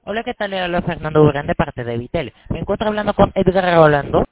Hola, ¿qué tal? Le habla Fernando Durán de parte de Vitel. Me encuentro hablando con Edgar Rolando.